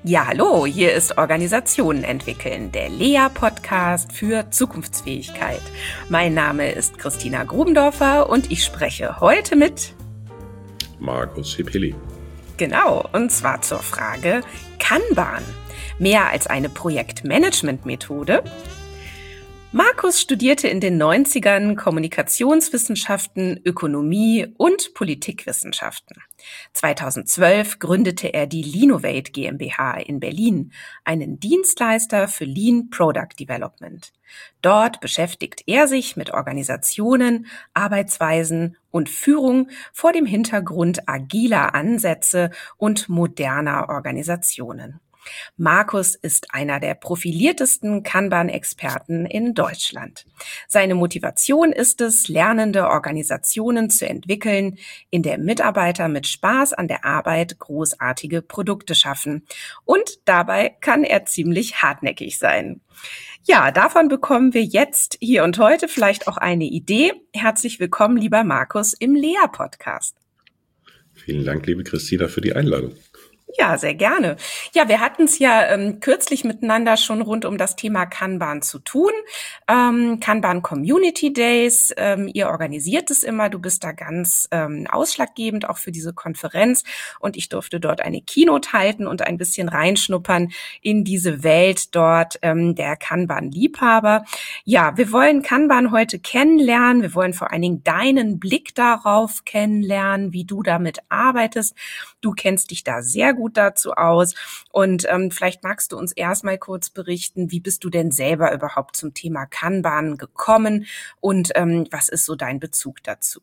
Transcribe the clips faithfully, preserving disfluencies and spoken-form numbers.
Ja, hallo, hier ist Organisationen entwickeln, der L E A-Podcast für Zukunftsfähigkeit. Mein Name ist Christina Grubendorfer und ich spreche heute mit Markus Hippeli. Genau, und zwar zur Frage Kanban. Mehr als eine Projektmanagement-Methode? Markus studierte in den neunzigern Kommunikationswissenschaften, Ökonomie und Politikwissenschaften. zweitausendzwölf gründete er die Linovate GmbH in Berlin, einen Dienstleister für Lean Product Development. Dort beschäftigt er sich mit Organisationen, Arbeitsweisen und Führung vor dem Hintergrund agiler Ansätze und moderner Organisationen. Markus ist einer der profiliertesten Kanban-Experten in Deutschland. Seine Motivation ist es, lernende Organisationen zu entwickeln, in der Mitarbeiter mit Spaß an der Arbeit großartige Produkte schaffen. Und dabei kann er ziemlich hartnäckig sein. Ja, davon bekommen wir jetzt hier und heute vielleicht auch eine Idee. Herzlich willkommen, lieber Markus, im L E A-Podcast. Vielen Dank, liebe Christina, für die Einladung. Ja, sehr gerne. Ja, wir hatten es ja ähm, kürzlich miteinander schon rund um das Thema Kanban zu tun. Ähm, Kanban Community Days, ähm, ihr organisiert es immer. Du bist da ganz ähm, ausschlaggebend auch für diese Konferenz. Und ich durfte dort eine Keynote halten und ein bisschen reinschnuppern in diese Welt dort ähm, der Kanban-Liebhaber. Ja, wir wollen Kanban heute kennenlernen. Wir wollen vor allen Dingen deinen Blick darauf kennenlernen, wie du damit arbeitest. Du kennst dich da sehr gut dazu aus und ähm, vielleicht magst du uns erstmal kurz berichten, wie bist du denn selber überhaupt zum Thema Kanban gekommen und ähm, was ist so dein Bezug dazu?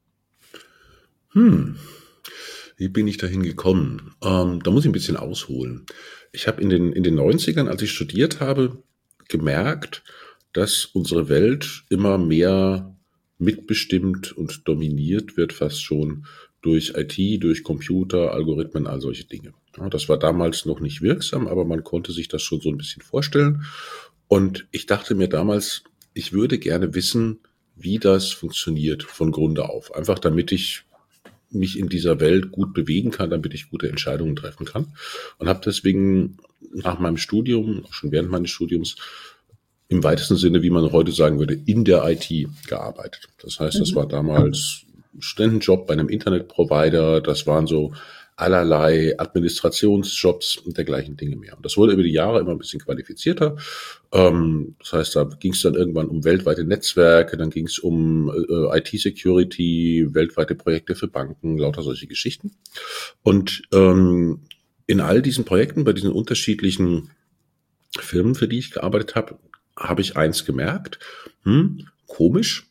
Hm, wie bin ich dahin gekommen? Ähm, da muss ich ein bisschen ausholen. Ich habe in den, in den neunzigern, als ich studiert habe, gemerkt, dass unsere Welt immer mehr mitbestimmt und dominiert wird, fast schon durch I T, durch Computer, Algorithmen, all solche Dinge. Ja, das war damals noch nicht wirksam, aber man konnte sich das schon so ein bisschen vorstellen. Und ich dachte mir damals, ich würde gerne wissen, wie das funktioniert von Grunde auf. Einfach damit ich mich in dieser Welt gut bewegen kann, damit ich gute Entscheidungen treffen kann. Und habe deswegen nach meinem Studium, schon während meines Studiums, im weitesten Sinne, wie man heute sagen würde, in der I T gearbeitet. Das heißt, das war damals Studentenjob bei einem Internetprovider, das waren so allerlei Administrationsjobs und dergleichen Dinge mehr. Und das wurde über die Jahre immer ein bisschen qualifizierter. Ähm, das heißt, da ging es dann irgendwann um weltweite Netzwerke, dann ging es um äh, I T-Security, weltweite Projekte für Banken, lauter solche Geschichten. Und ähm, in all diesen Projekten, bei diesen unterschiedlichen Firmen, für die ich gearbeitet habe, habe ich eins gemerkt, hm, komisch,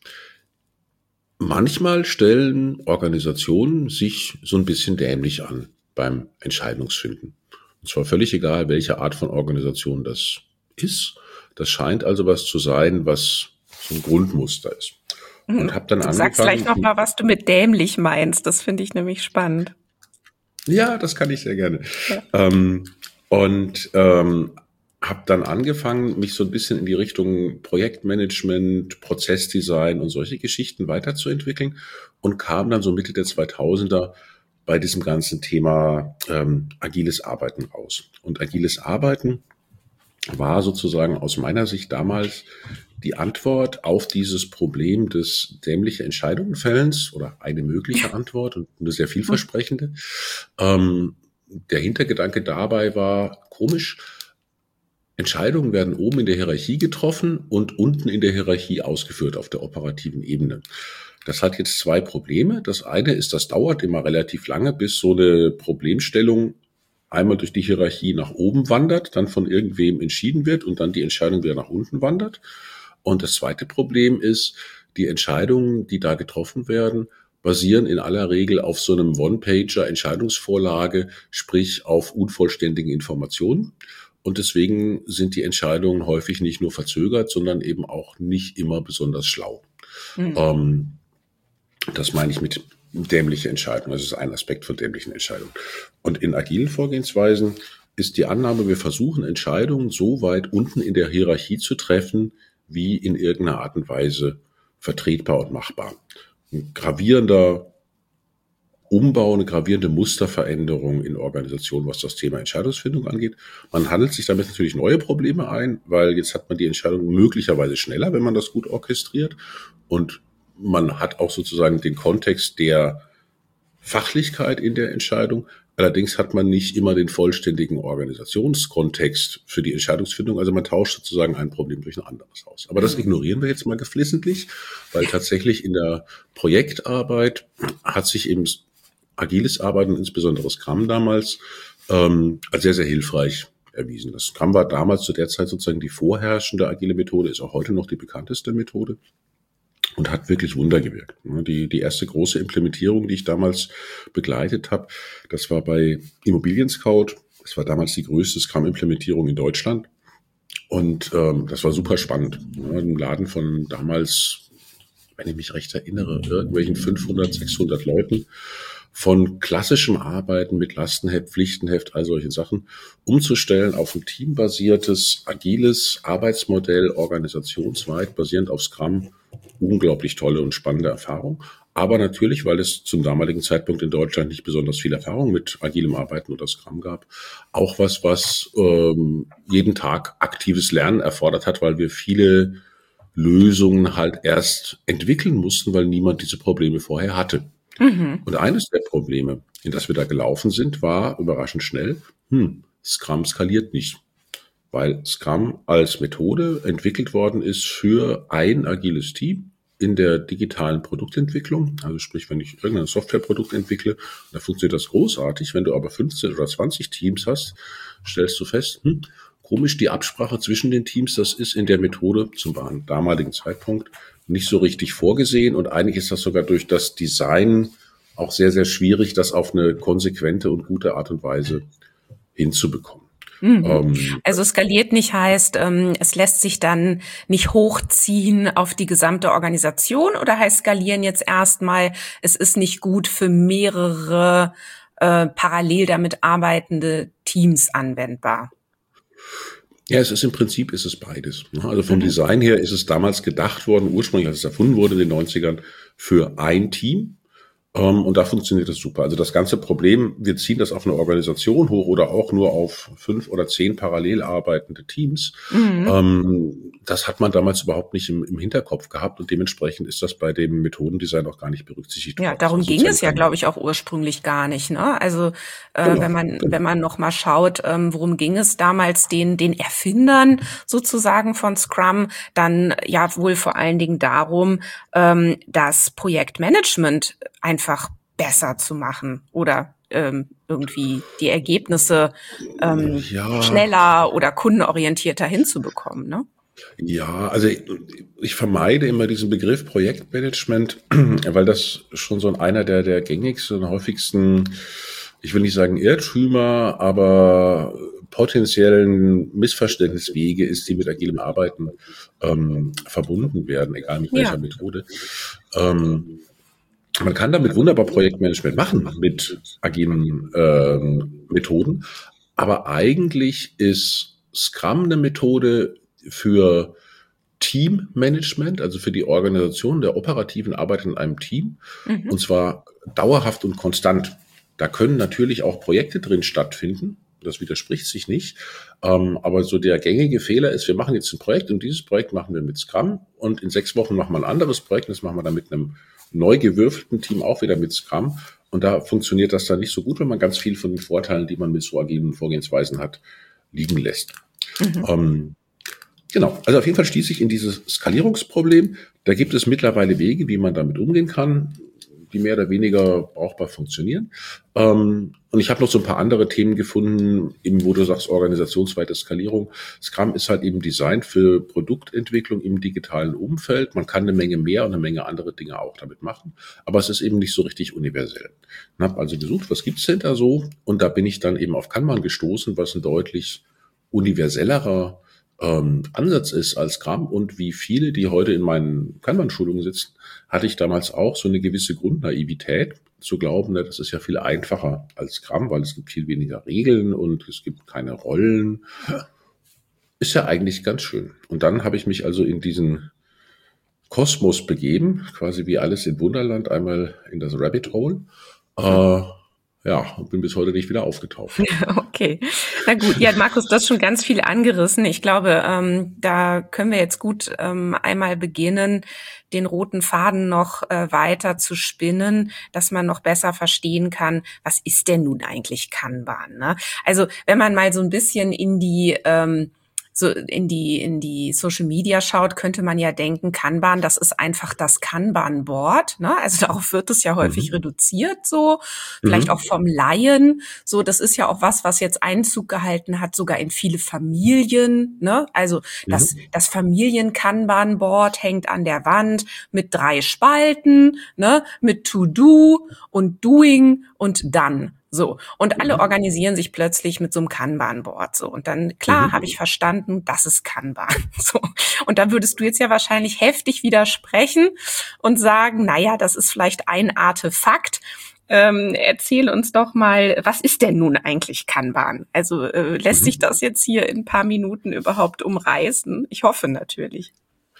manchmal stellen Organisationen sich so ein bisschen dämlich an beim Entscheidungsfinden. Und zwar völlig egal, welche Art von Organisation das ist. Das scheint also was zu sein, was so ein Grundmuster ist. Und hab dann du angefangen, sagst gleich nochmal, was du mit dämlich meinst. Das finde ich nämlich spannend. Ja, das kann ich sehr gerne. Ja. Ähm, und ähm, habe dann angefangen, mich so ein bisschen in die Richtung Projektmanagement, Prozessdesign und solche Geschichten weiterzuentwickeln und kam dann so Mitte der zweitausender bei diesem ganzen Thema ähm, agiles Arbeiten raus. Und agiles Arbeiten war sozusagen aus meiner Sicht damals die Antwort auf dieses Problem des dämlichen Entscheidungenfällens oder eine mögliche Antwort und eine sehr vielversprechende. Ähm, der Hintergedanke dabei war komisch, Entscheidungen werden oben in der Hierarchie getroffen und unten in der Hierarchie ausgeführt auf der operativen Ebene. Das hat jetzt zwei Probleme. Das eine ist, das dauert immer relativ lange, bis so eine Problemstellung einmal durch die Hierarchie nach oben wandert, dann von irgendwem entschieden wird und dann die Entscheidung wieder nach unten wandert. Und das zweite Problem ist, die Entscheidungen, die da getroffen werden, basieren in aller Regel auf so einem One-Pager Entscheidungsvorlage, sprich auf unvollständigen Informationen. Und deswegen sind die Entscheidungen häufig nicht nur verzögert, sondern eben auch nicht immer besonders schlau. Mhm. Ähm, das meine ich mit dämliche Entscheidungen. Das ist ein Aspekt von dämlichen Entscheidungen. Und in agilen Vorgehensweisen ist die Annahme, wir versuchen Entscheidungen so weit unten in der Hierarchie zu treffen, wie in irgendeiner Art und Weise vertretbar und machbar. Ein gravierender Umbau, eine gravierende Musterveränderung in Organisationen, was das Thema Entscheidungsfindung angeht. Man handelt sich damit natürlich neue Probleme ein, weil jetzt hat man die Entscheidung möglicherweise schneller, wenn man das gut orchestriert. Und man hat auch sozusagen den Kontext der Fachlichkeit in der Entscheidung. Allerdings hat man nicht immer den vollständigen Organisationskontext für die Entscheidungsfindung. Also man tauscht sozusagen ein Problem durch ein anderes aus. Aber das ignorieren wir jetzt mal geflissentlich, weil tatsächlich in der Projektarbeit hat sich eben agiles Arbeiten, insbesondere Scrum damals, ähm, als sehr, sehr hilfreich erwiesen. Das Scrum war damals zu der Zeit sozusagen die vorherrschende agile Methode, ist auch heute noch die bekannteste Methode. Und hat wirklich Wunder gewirkt. Die, die erste große Implementierung, die ich damals begleitet habe, das war bei Immobilien Scout. Das war damals die größte Scrum-Implementierung in Deutschland. Und ähm, das war super spannend. Ja, im Laden von damals, wenn ich mich recht erinnere, irgendwelchen fünfhundert, sechshundert Leuten, von klassischem Arbeiten mit Lastenheft, Pflichtenheft, all solchen Sachen, umzustellen auf ein teambasiertes, agiles Arbeitsmodell, organisationsweit, basierend auf Scrum. Unglaublich tolle und spannende Erfahrung. Aber natürlich, weil es zum damaligen Zeitpunkt in Deutschland nicht besonders viel Erfahrung mit agilem Arbeiten oder Scrum gab, auch was, was ähm, jeden Tag aktives Lernen erfordert hat, weil wir viele Lösungen halt erst entwickeln mussten, weil niemand diese Probleme vorher hatte. Mhm. Und eines der Probleme, in das wir da gelaufen sind, war überraschend schnell, hm, Scrum skaliert nicht. Weil Scrum als Methode entwickelt worden ist für ein agiles Team in der digitalen Produktentwicklung. Also sprich, wenn ich irgendein Softwareprodukt entwickle, da funktioniert das großartig. Wenn du aber fünfzehn oder zwanzig Teams hast, stellst du fest, hm, komisch, die Absprache zwischen den Teams, das ist in der Methode zum damaligen Zeitpunkt nicht so richtig vorgesehen. Und eigentlich ist das sogar durch das Design auch sehr, sehr schwierig, das auf eine konsequente und gute Art und Weise hinzubekommen. Mhm. Ähm, also skaliert nicht heißt, ähm, es lässt sich dann nicht hochziehen auf die gesamte Organisation, oder heißt skalieren jetzt erstmal, es ist nicht gut für mehrere äh, parallel damit arbeitende Teams anwendbar? Ja, es ist im Prinzip ist es beides. Also vom mhm. Design her ist es damals gedacht worden, ursprünglich als es erfunden wurde in den neunzigern, für ein Team. Und da funktioniert das super. Also das ganze Problem, wir ziehen das auf eine Organisation hoch oder auch nur auf fünf oder zehn parallel arbeitende Teams. Mhm. Das hat man damals überhaupt nicht im, im Hinterkopf gehabt und dementsprechend ist das bei dem Methodendesign auch gar nicht berücksichtigt worden. Ja, darum also ging es ja, glaube ich, auch ursprünglich gar nicht. Ne? Also äh, genau, wenn man genau. wenn man noch mal schaut, ähm, worum ging es damals den den Erfindern sozusagen von Scrum, dann ja wohl vor allen Dingen darum, ähm, das Projektmanagement einfach besser zu machen oder ähm, irgendwie die Ergebnisse ähm, ja. schneller oder kundenorientierter hinzubekommen, ne? Ja, also ich, ich vermeide immer diesen Begriff Projektmanagement, weil das schon so einer der, der gängigsten und häufigsten, ich will nicht sagen Irrtümer, aber potenziellen Missverständniswege ist, die mit agilem Arbeiten ähm, verbunden werden, egal mit welcher ja. Methode. Ähm, Man kann damit wunderbar Projektmanagement machen mit agilen äh, Methoden, aber eigentlich ist Scrum eine Methode für Teammanagement, also für die Organisation der operativen Arbeit in einem Team, mhm. und zwar dauerhaft und konstant. Da können natürlich auch Projekte drin stattfinden, das widerspricht sich nicht, ähm, aber so der gängige Fehler ist, wir machen jetzt ein Projekt und dieses Projekt machen wir mit Scrum und in sechs Wochen machen wir ein anderes Projekt, das machen wir dann mit einem neu gewürfelten Team auch wieder mit Scrum. Und da funktioniert das dann nicht so gut, wenn man ganz viel von den Vorteilen, die man mit so agilen Vorgehensweisen hat, liegen lässt. Mhm. Ähm, genau, also auf jeden Fall stieß ich in dieses Skalierungsproblem. Da gibt es mittlerweile Wege, wie man damit umgehen kann, die mehr oder weniger brauchbar funktionieren. Ähm, und ich habe noch so ein paar andere Themen gefunden, eben wo du sagst, organisationsweite Skalierung. Scrum ist halt eben Design für Produktentwicklung im digitalen Umfeld. Man kann eine Menge mehr und eine Menge andere Dinge auch damit machen, aber es ist eben nicht so richtig universell. Ich habe also gesucht, was gibt's denn da so? Und da bin ich dann eben auf Kanban gestoßen, was ein deutlich universellerer ähm, Ansatz ist als Scrum. Und wie viele, die heute in meinen Kanban-Schulungen sitzen, hatte ich damals auch so eine gewisse Grundnaivität zu glauben, ne, das ist ja viel einfacher als Scrum, weil es gibt viel weniger Regeln und es gibt keine Rollen. Ist ja eigentlich ganz schön. Und dann habe ich mich also in diesen Kosmos begeben, quasi wie alles in Wunderland, einmal in das Rabbit Hole Äh, ja, und bin bis heute nicht wieder aufgetaucht. Okay, na gut. Ja, Markus, du hast schon ganz viel angerissen. Ich glaube, ähm, da können wir jetzt gut ähm, einmal beginnen, den roten Faden noch äh, weiter zu spinnen, dass man noch besser verstehen kann, was ist denn nun eigentlich Kanban, ne? Also wenn man mal so ein bisschen in die ähm, so in die in die Social Media schaut, könnte man ja denken, Kanban, das ist einfach das Kanban-Board, ne? Also darauf wird es ja häufig Mhm. reduziert, so vielleicht auch Mhm. vom Laien. So, das ist ja auch was, was jetzt Einzug gehalten hat, sogar in viele Familien, ne? Also das Mhm. das Familien-Kanban-Board hängt an der Wand mit drei Spalten, ne? Mit To-Do und Doing und Done. So. Und alle Mhm. organisieren sich plötzlich mit so einem Kanban-Board. So. Und dann, klar, habe ich Mhm. verstanden, das ist Kanban. So. Und da würdest du jetzt ja wahrscheinlich heftig widersprechen und sagen, naja, das ist vielleicht ein Artefakt. Ähm, erzähl uns doch mal, was ist denn nun eigentlich Kanban? Also äh, lässt sich Mhm. das jetzt hier in ein paar Minuten überhaupt umreißen? Ich hoffe natürlich.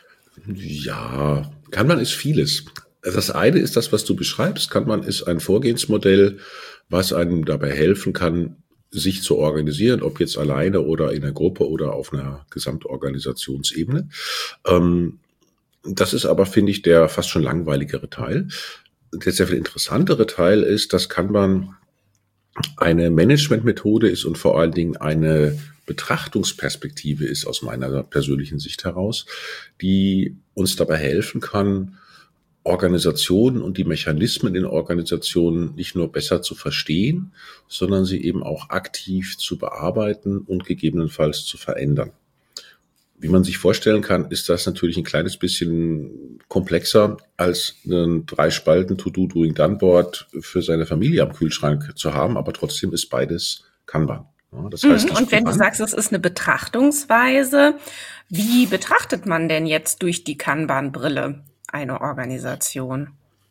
Ja, Kanban ist vieles. Das eine ist das, was du beschreibst. Kanban ist ein Vorgehensmodell, was einem dabei helfen kann, sich zu organisieren, ob jetzt alleine oder in einer Gruppe oder auf einer Gesamtorganisationsebene. Ähm, das ist aber, finde ich, der fast schon langweiligere Teil. Der sehr viel interessantere Teil ist, dass Kanban eine Managementmethode ist und vor allen Dingen eine Betrachtungsperspektive ist aus meiner persönlichen Sicht heraus, die uns dabei helfen kann, Organisationen und die Mechanismen in Organisationen nicht nur besser zu verstehen, sondern sie eben auch aktiv zu bearbeiten und gegebenenfalls zu verändern. Wie man sich vorstellen kann, ist das natürlich ein kleines bisschen komplexer als ein drei Spalten To-Do-Doing-Done-Board für seine Familie am Kühlschrank zu haben, aber trotzdem ist beides Kanban. Ja, das heißt, Mhm. ich Und wenn du plan. sagst, es ist eine Betrachtungsweise, wie betrachtet man denn jetzt durch die Kanban-Brille eine Organisation?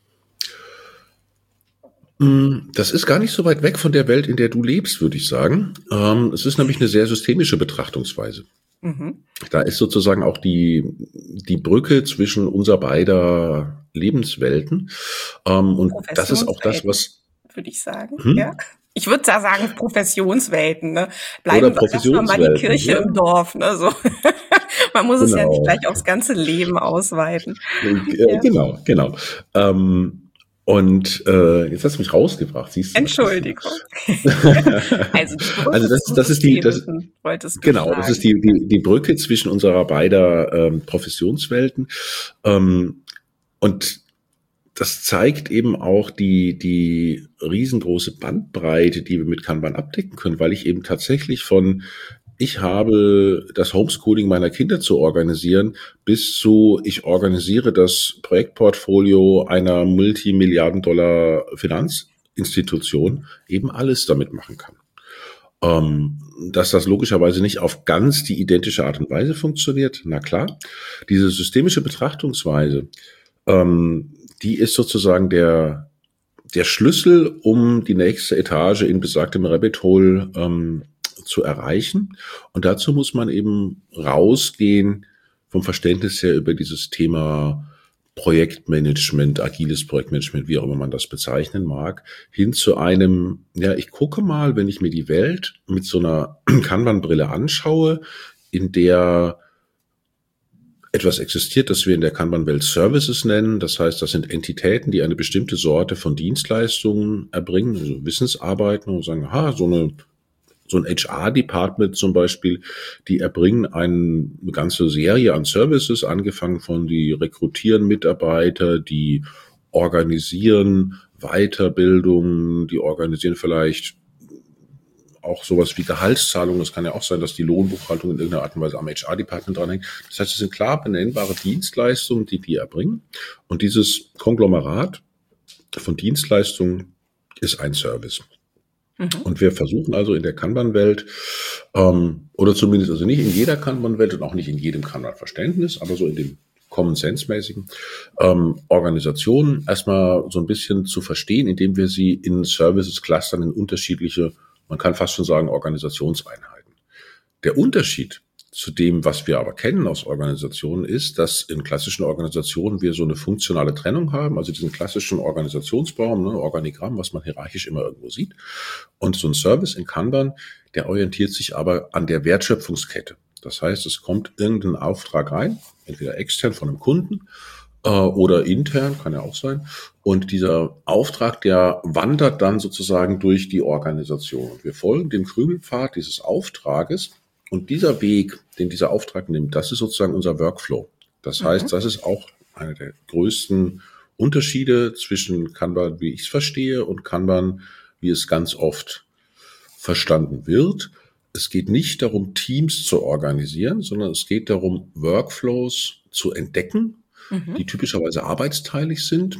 Das ist gar nicht so weit weg von der Welt, in der du lebst, würde ich sagen. Ähm, es ist nämlich eine sehr systemische Betrachtungsweise. Mhm. Da ist sozusagen auch die, die Brücke zwischen unser beider Lebenswelten. Ähm, und das ist auch das, Professionswelten, was, würde ich sagen, ja. hm? Ich würde da sagen Professionswelten, ne? Oder Bleiben, lassen wir mal die Professionswelten, Kirche ja, im Dorf, ne? So. Man muss es ja nicht genau. gleich aufs ganze Leben ausweiten. Äh, Ja. Genau, genau. Ähm, und äh, jetzt hast du mich rausgebracht, siehst du, was passiert. Entschuldigung. Also die Also Brücke das, zum das ist die, das, Systemischen, wolltest du genau, das ist sagen. die, die, die Brücke zwischen unserer beider ähm, Professionswelten. Ähm, und das zeigt eben auch die, die riesengroße Bandbreite, die wir mit Kanban abdecken können, weil ich eben tatsächlich von ich habe das Homeschooling meiner Kinder zu organisieren, bis zu ich organisiere das Projektportfolio einer Multimilliarden-Dollar-Finanzinstitution, eben alles damit machen kann. Ähm, dass das logischerweise nicht auf ganz die identische Art und Weise funktioniert, na klar. Diese systemische Betrachtungsweise, ähm, die ist sozusagen der, der Schlüssel, um die nächste Etage in besagtem Rabbit Hole ähm, zu erreichen. Und dazu muss man eben rausgehen vom Verständnis her über dieses Thema Projektmanagement, agiles Projektmanagement, wie auch immer man das bezeichnen mag, hin zu einem, ja, ich gucke mal, wenn ich mir die Welt mit so einer Kanban-Brille anschaue, in der etwas existiert, das wir in der Kanban-Welt Services nennen. Das heißt, das sind Entitäten, die eine bestimmte Sorte von Dienstleistungen erbringen, also Wissensarbeiten und sagen, aha, so eine so ein H R-Department zum Beispiel, die erbringen eine ganze Serie an Services, angefangen von die rekrutieren Mitarbeiter, die organisieren Weiterbildung, die organisieren vielleicht auch sowas wie Gehaltszahlungen. Es kann ja auch sein, dass die Lohnbuchhaltung in irgendeiner Art und Weise am H R-Department dranhängt. Das heißt, es sind klar benennbare Dienstleistungen, die die erbringen. Und dieses Konglomerat von Dienstleistungen ist ein Service. Mhm. Und wir versuchen also in der Kanban-Welt, ähm, oder zumindest also nicht in jeder Kanban-Welt und auch nicht in jedem Kanban-Verständnis, aber so in dem Common-Sense-mäßigen, ähm, Organisationen erstmal so ein bisschen zu verstehen, indem wir sie in Services clustern, in unterschiedliche, man kann fast schon sagen, Organisationseinheiten. Der Unterschied zu dem, was wir aber kennen aus Organisationen, ist, dass in klassischen Organisationen wir so eine funktionale Trennung haben, also diesen klassischen Organisationsbaum, ne, Organigramm, was man hierarchisch immer irgendwo sieht. Und so ein Service in Kanban, der orientiert sich aber an der Wertschöpfungskette. Das heißt, es kommt irgendein Auftrag rein, entweder extern von einem Kunden äh, oder intern, kann ja auch sein. Und dieser Auftrag, der wandert dann sozusagen durch die Organisation. Und wir folgen dem Krümelpfad dieses Auftrages. Und dieser Weg, den dieser Auftrag nimmt, das ist sozusagen unser Workflow. Das heißt, das ist auch einer der größten Unterschiede zwischen Kanban, wie ich es verstehe, und Kanban, wie es ganz oft verstanden wird. Es geht nicht darum, Teams zu organisieren, sondern es geht darum, Workflows zu entdecken, mhm. die typischerweise arbeitsteilig sind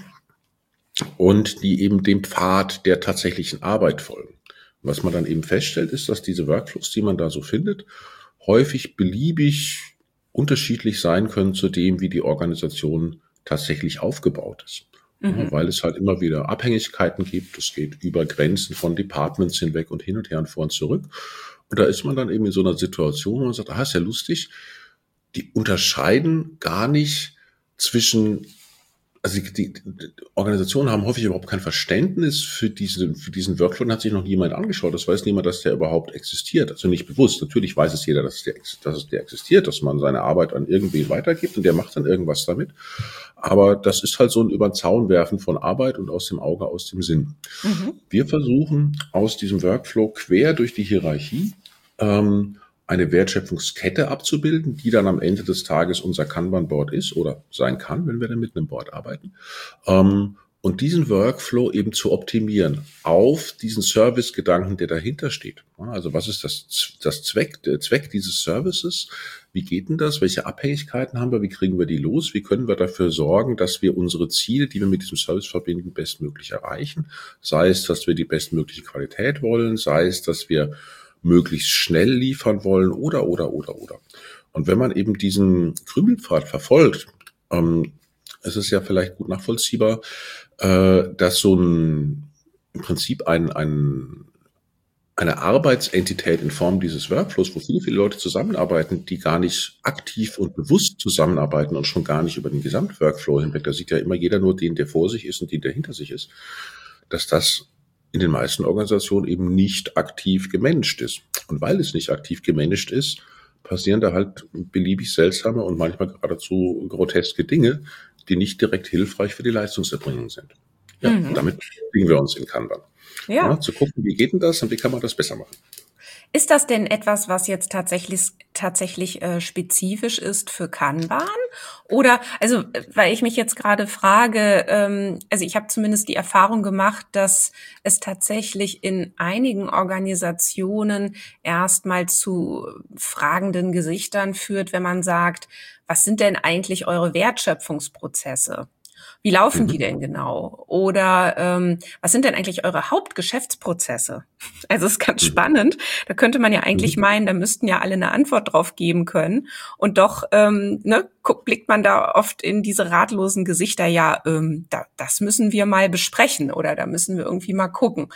und die eben dem Pfad der tatsächlichen Arbeit folgen. Was man dann eben feststellt, ist, dass diese Workflows, die man da so findet, häufig beliebig unterschiedlich sein können zu dem, wie die Organisation tatsächlich aufgebaut ist. Mhm. Ja, weil es halt immer wieder Abhängigkeiten gibt. Es geht über Grenzen von Departments hinweg und hin und her und vor und zurück. Und da ist man dann eben in so einer Situation, wo man sagt, ah, ist ja lustig, die unterscheiden gar nicht zwischen, also die, die, die Organisationen haben häufig überhaupt kein Verständnis für diesen, für diesen Workflow, und hat sich noch niemand angeschaut. Das weiß niemand, dass der überhaupt existiert. Also nicht bewusst. Natürlich weiß es jeder, dass der, dass es der existiert, dass man seine Arbeit an irgendwen weitergibt und der macht dann irgendwas damit. Aber das ist halt so ein über den Zaun werfen von Arbeit und aus dem Auge, aus dem Sinn. Mhm. Wir versuchen aus diesem Workflow quer durch die Hierarchie ähm, eine Wertschöpfungskette abzubilden, die dann am Ende des Tages unser Kanban-Board ist oder sein kann, wenn wir dann mit einem Board arbeiten. Ähm, und diesen Workflow eben zu optimieren auf diesen Service-Gedanken, der dahinter steht. Also was ist das, das Zweck, der Zweck dieses Services? Wie geht denn das? Welche Abhängigkeiten haben wir? Wie kriegen wir die los? Wie können wir dafür sorgen, dass wir unsere Ziele, die wir mit diesem Service verbinden, bestmöglich erreichen? Sei es, dass wir die bestmögliche Qualität wollen, sei es, dass wir möglichst schnell liefern wollen oder, oder, oder, oder. Und wenn man eben diesen Krümelpfad verfolgt, ähm, es ist ja vielleicht gut nachvollziehbar, äh, dass so ein, im Prinzip ein, ein, eine Arbeitsentität in Form dieses Workflows, wo viele, viele Leute zusammenarbeiten, die gar nicht aktiv und bewusst zusammenarbeiten und schon gar nicht über den Gesamtworkflow hinweg, da sieht ja immer jeder nur den, der vor sich ist und den, der hinter sich ist, dass das in den meisten Organisationen eben nicht aktiv gemanagt ist. Und weil es nicht aktiv gemanagt ist, passieren da halt beliebig seltsame und manchmal geradezu groteske Dinge, die nicht direkt hilfreich für die Leistungserbringung sind. Ja, mhm. damit bewegen wir uns in Kanban. Ja. Ja, zu gucken, wie geht denn das und wie kann man das besser machen. Ist das denn etwas, was jetzt tatsächlich tatsächlich äh, spezifisch ist für Kanban? Oder, also, weil ich mich jetzt gerade frage, ähm, also ich habe zumindest die Erfahrung gemacht, dass es tatsächlich in einigen Organisationen erstmal zu fragenden Gesichtern führt, wenn man sagt, was sind denn eigentlich eure Wertschöpfungsprozesse? Wie laufen mhm. die denn genau? Oder ähm, was sind denn eigentlich eure Hauptgeschäftsprozesse? Also es ist ganz mhm. spannend. Da könnte man ja eigentlich mhm. meinen, da müssten ja alle eine Antwort drauf geben können. Und doch ähm, ne, guckt, blickt man da oft in diese ratlosen Gesichter, ja, ähm, da, das müssen wir mal besprechen oder da müssen wir irgendwie mal gucken.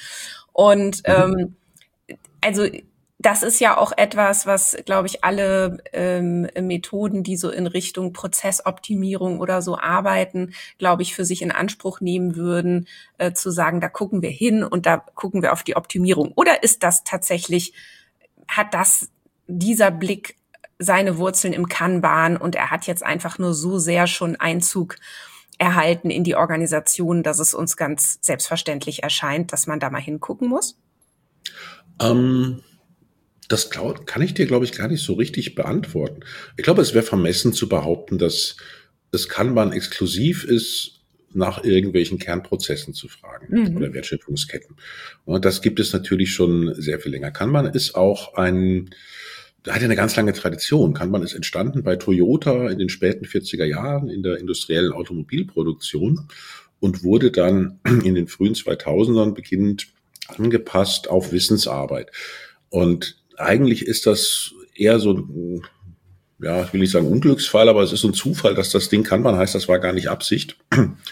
Und ähm, also das ist ja auch etwas, was, glaube ich, alle ähm, Methoden, die so in Richtung Prozessoptimierung oder so arbeiten, glaube ich, für sich in Anspruch nehmen würden, äh, zu sagen, da gucken wir hin und da gucken wir auf die Optimierung. Oder ist das tatsächlich, hat das dieser Blick seine Wurzeln im Kanban und er hat jetzt einfach nur so sehr schon Einzug erhalten in die Organisation, dass es uns ganz selbstverständlich erscheint, dass man da mal hingucken muss? Ähm Das kann ich dir, glaube ich, gar nicht so richtig beantworten. Ich glaube, es wäre vermessen zu behaupten, dass das Kanban exklusiv ist, nach irgendwelchen Kernprozessen zu fragen mhm. oder Wertschöpfungsketten. Und das gibt es natürlich schon sehr viel länger. Kanban ist auch ein, hat ja eine ganz lange Tradition. Kanban ist entstanden bei Toyota in den späten vierziger Jahren in der industriellen Automobilproduktion und wurde dann in den frühen zweitausendern beginnend angepasst auf Wissensarbeit. Und eigentlich ist das eher so ein, ja, ich will nicht sagen Unglücksfall, aber es ist so ein Zufall, dass das Ding Kanban heißt, das war gar nicht Absicht.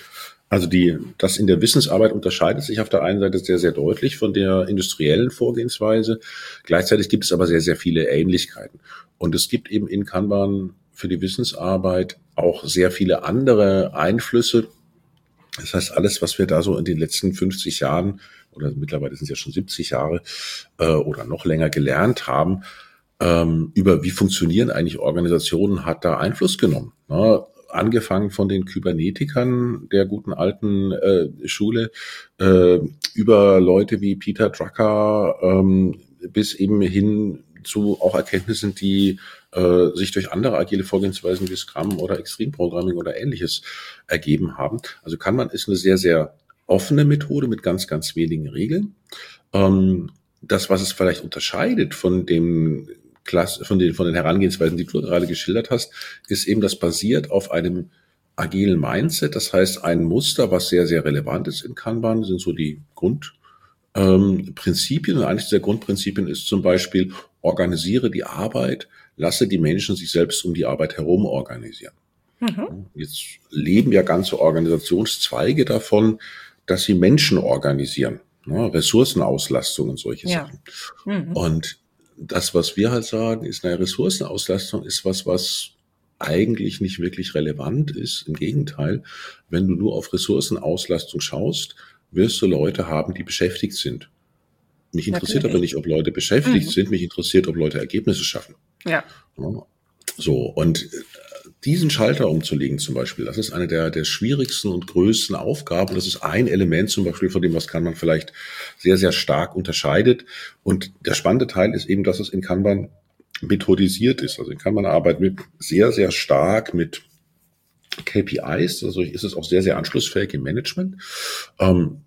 Also die, das in der Wissensarbeit unterscheidet sich auf der einen Seite sehr, sehr deutlich von der industriellen Vorgehensweise. Gleichzeitig gibt es aber sehr, sehr viele Ähnlichkeiten. Und es gibt eben in Kanban für die Wissensarbeit auch sehr viele andere Einflüsse. Das heißt, alles, was wir da so in den letzten fünfzig Jahren oder mittlerweile sind es ja schon siebzig Jahre äh, oder noch länger gelernt haben, ähm, über wie funktionieren eigentlich Organisationen, hat da Einfluss genommen. Ne? Angefangen von den Kybernetikern der guten alten äh, Schule, äh, über Leute wie Peter Drucker, ähm, bis eben hin zu auch Erkenntnissen, die äh, sich durch andere agile Vorgehensweisen wie Scrum oder Extreme Programming oder Ähnliches ergeben haben. Also Kanban ist eine sehr, sehr offene Methode mit ganz, ganz wenigen Regeln. Ähm, das, was es vielleicht unterscheidet von dem Klasse, von den, von den Herangehensweisen, die du gerade geschildert hast, ist eben, das basiert auf einem agilen Mindset. Das heißt, ein Muster, was sehr, sehr relevant ist in Kanban, sind so die Grundprinzipien. Ähm, und eines der Grundprinzipien ist zum Beispiel: Organisiere die Arbeit, lasse die Menschen sich selbst um die Arbeit herum organisieren. Mhm. Jetzt leben ja ganze Organisationszweige davon, dass sie Menschen organisieren, ne? Ressourcenauslastung und solche ja. Sachen. Mhm. Und das, was wir halt sagen, ist, eine Ressourcenauslastung ist was, was eigentlich nicht wirklich relevant ist. Im Gegenteil, wenn du nur auf Ressourcenauslastung schaust, wirst du Leute haben, die beschäftigt sind. Mich interessiert okay. aber nicht, ob Leute beschäftigt mhm. sind, mich interessiert, ob Leute Ergebnisse schaffen. Ja. So, und diesen Schalter umzulegen zum Beispiel, das ist eine der, der schwierigsten und größten Aufgaben. Das ist ein Element zum Beispiel von dem, was Kanban vielleicht sehr, sehr stark unterscheidet. Und der spannende Teil ist eben, dass es in Kanban methodisiert ist. Also in Kanban arbeitet mit sehr, sehr stark mit K P Is. Also ist es auch sehr, sehr anschlussfähig im Management. Ähm,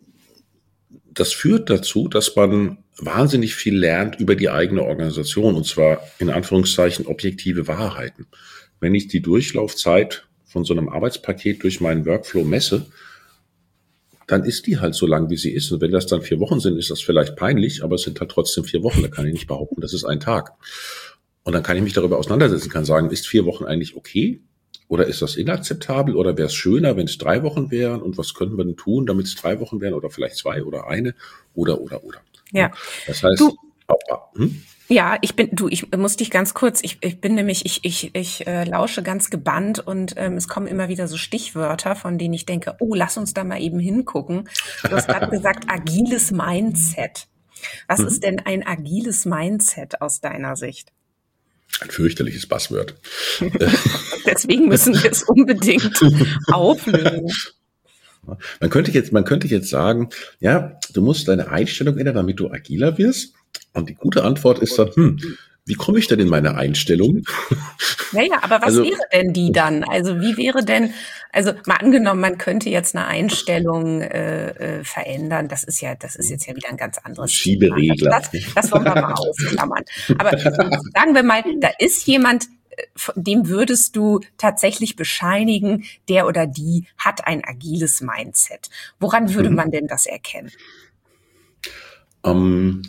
das führt dazu, dass man wahnsinnig viel lernt über die eigene Organisation, und zwar in Anführungszeichen objektive Wahrheiten. Wenn ich die Durchlaufzeit von so einem Arbeitspaket durch meinen Workflow messe, dann ist die halt so lang, wie sie ist. Und wenn das dann vier Wochen sind, ist das vielleicht peinlich, aber es sind halt trotzdem vier Wochen. Da kann ich nicht behaupten, das ist ein Tag. Und dann kann ich mich darüber auseinandersetzen, kann sagen, ist vier Wochen eigentlich okay? Oder ist das inakzeptabel? Oder wäre es schöner, wenn es drei Wochen wären? Und was könnten wir denn tun, damit es drei Wochen wären? Oder vielleicht zwei oder eine? Oder, oder, oder. Ja. Das heißt, du, auch, hm? Ja, ich bin, du, ich muss dich ganz kurz, ich, ich bin nämlich, ich, ich, ich äh, lausche ganz gebannt und ähm, es kommen immer wieder so Stichwörter, von denen ich denke, oh, lass uns da mal eben hingucken. Du hast gerade gesagt, agiles Mindset. Was mhm. ist denn ein agiles Mindset aus deiner Sicht? Ein fürchterliches Buzzword. Deswegen müssen wir es unbedingt auflösen. Man könnte jetzt, man könnte jetzt sagen, ja, du musst deine Einstellung ändern, damit du agiler wirst. Und die gute Antwort ist dann, hm, wie komme ich denn in meine Einstellung? Naja, aber was also, wäre denn die dann? Also wie wäre denn, also mal angenommen, man könnte jetzt eine Einstellung äh, äh, verändern. Das ist ja, das ist jetzt ja wieder ein ganz anderes Schieberegler. Das, das, das wollen wir mal ausklammern. Aber sagen wir mal, da ist jemand, dem würdest du tatsächlich bescheinigen, der oder die hat ein agiles Mindset. Woran würde man denn das erkennen? Um,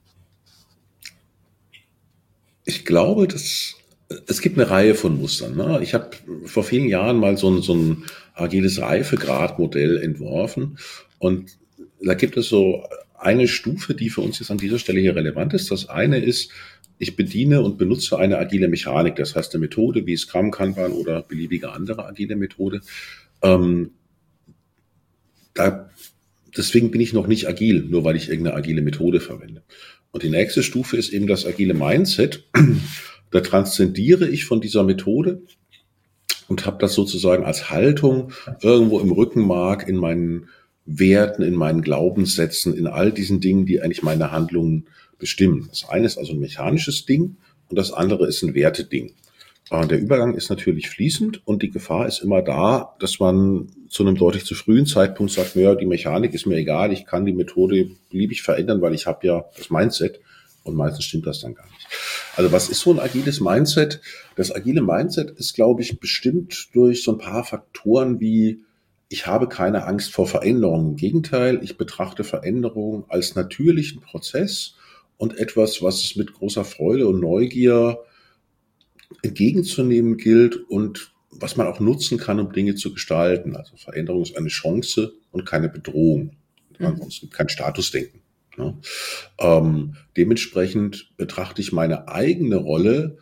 ich glaube, dass es gibt eine Reihe von Mustern. Ne? Ich habe vor vielen Jahren mal so ein, so ein agiles Reifegradmodell entworfen und da gibt es so eine Stufe, die für uns jetzt an dieser Stelle hier relevant ist. Das eine ist, ich bediene und benutze eine agile Mechanik, das heißt eine Methode wie Scrum, Kanban oder beliebige andere agile Methode. Ähm, da, deswegen bin ich noch nicht agil, nur weil ich irgendeine agile Methode verwende. Und die nächste Stufe ist eben das agile Mindset. Da transzendiere ich von dieser Methode und habe das sozusagen als Haltung irgendwo im Rückenmark, in meinen Werten, in meinen Glaubenssätzen, in all diesen Dingen, die eigentlich meine Handlungen bestimmen. Das eine ist also ein mechanisches Ding und das andere ist ein Werteding. Der Übergang ist natürlich fließend und die Gefahr ist immer da, dass man zu einem deutlich zu frühen Zeitpunkt sagt, naja, die Mechanik ist mir egal, ich kann die Methode beliebig verändern, weil ich habe ja das Mindset, und meistens stimmt das dann gar nicht. Also was ist so ein agiles Mindset? Das agile Mindset ist, glaube ich, bestimmt durch so ein paar Faktoren wie: Ich habe keine Angst vor Veränderungen. Im Gegenteil, ich betrachte Veränderungen als natürlichen Prozess und etwas, was es mit großer Freude und Neugier entgegenzunehmen gilt und was man auch nutzen kann, um Dinge zu gestalten. Also Veränderung ist eine Chance und keine Bedrohung. Mhm. Es gibt kein Statusdenken. Ja. Ähm, dementsprechend betrachte ich meine eigene Rolle